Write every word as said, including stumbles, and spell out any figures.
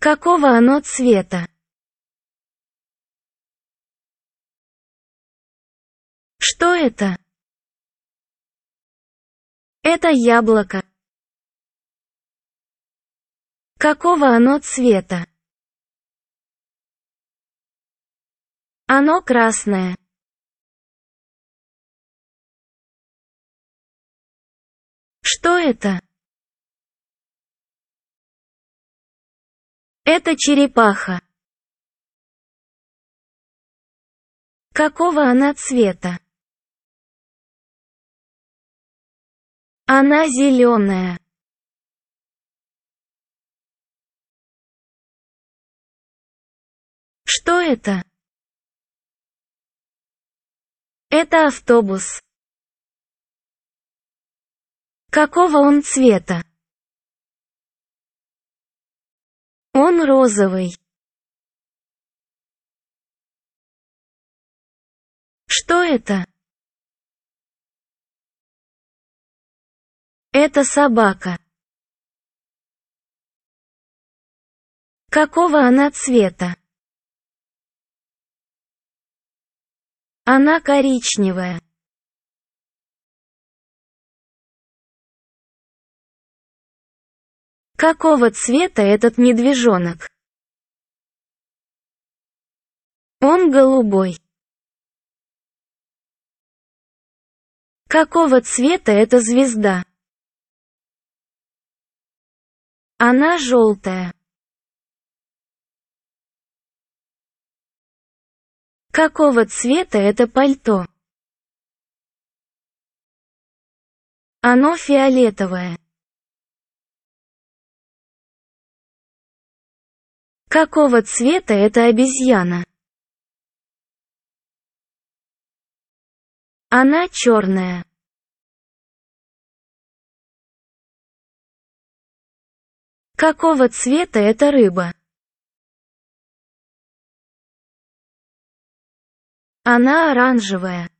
Какого оно цвета? Что это? Это яблоко. Какого оно цвета? Оно красное. Что это? Это черепаха. Какого она цвета? Она зеленая. Что это? Это автобус. Какого он цвета? Он розовый. Что это? Это собака. Какого она цвета? Она коричневая. Какого цвета этот медвежонок? Он голубой. Какого цвета эта звезда? Она желтая. Какого цвета это пальто? Оно фиолетовое. Какого цвета эта обезьяна? Она черная. Какого цвета эта рыба? Она оранжевая.